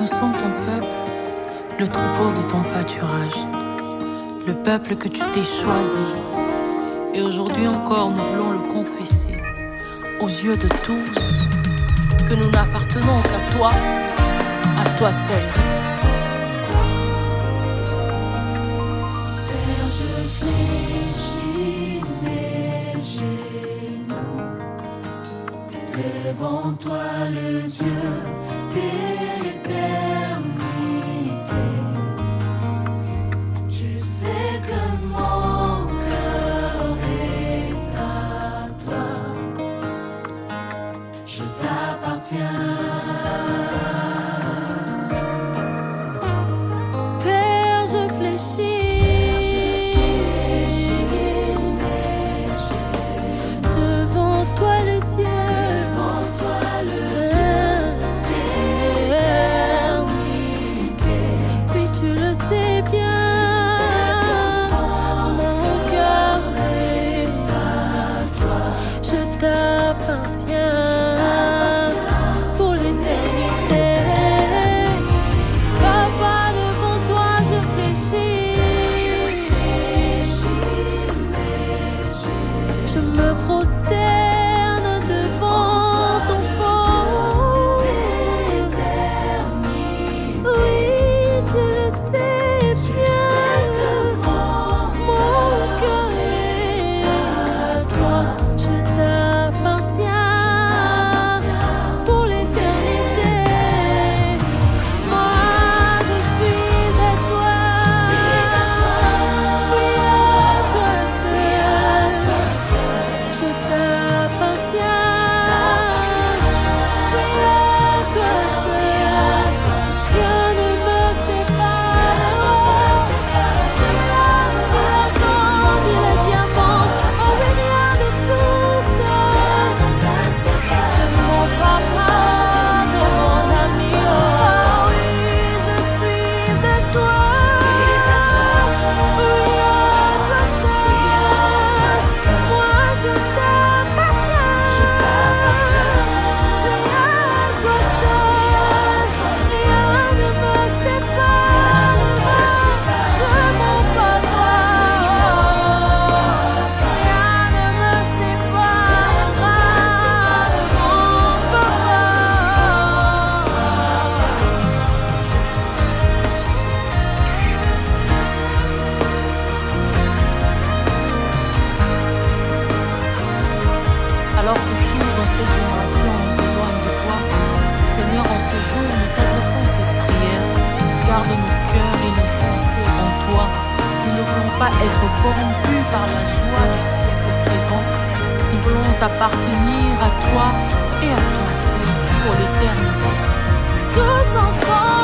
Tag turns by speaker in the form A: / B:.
A: Nous sommes ton peuple, le troupeau de ton pâturage, le peuple que tu t'es choisi. Et aujourd'hui encore, nous voulons le confesser aux yeux de tous, que nous n'appartenons qu'à toi seul.
B: Père, je fléchis mes genoux devant toi, le Dieu d'éternité. Tu sais que mon cœur est à toi. Je t'appartiens.
A: Père, je fléchis devant toi, le Dieu. Oui, tu le sais bien. Mon cœur est à toi. Je t'appartiens pour l'éternité. Papa, devant toi, je fléchis. Je me prosterne devant ton trône. Oui, tu le sais bien. Mon cœur est à toi. Je t'appartiens pour l'éternité. Moi, je suis à toi. Oui, à toi seul. Je t'appartiens. Oui, à toi seul. Rien ne me sépare. Ni l'argent, ni le diamant. Oh oui, rien de tout ça. De mon papa, de mon ami. Oh oui, je suis à toi. Oui, à toi seul. Moi, je t'appartiens. Oui, à toi seul. Rien ne me sépare de mon papa. Rien ne me séparera de mon papa. Alors que tous dans cette génération nous éloignent de toi, Seigneur, en ce jour, nous t'adressons cette prière. Garde nos cœurs et nos pensées en toi. Nous ne voulons pas être corrompus par la joie du siècle présent. Nous voulons t'appartenir à toi et à toi seul pour l'éternité. Tous ensemble.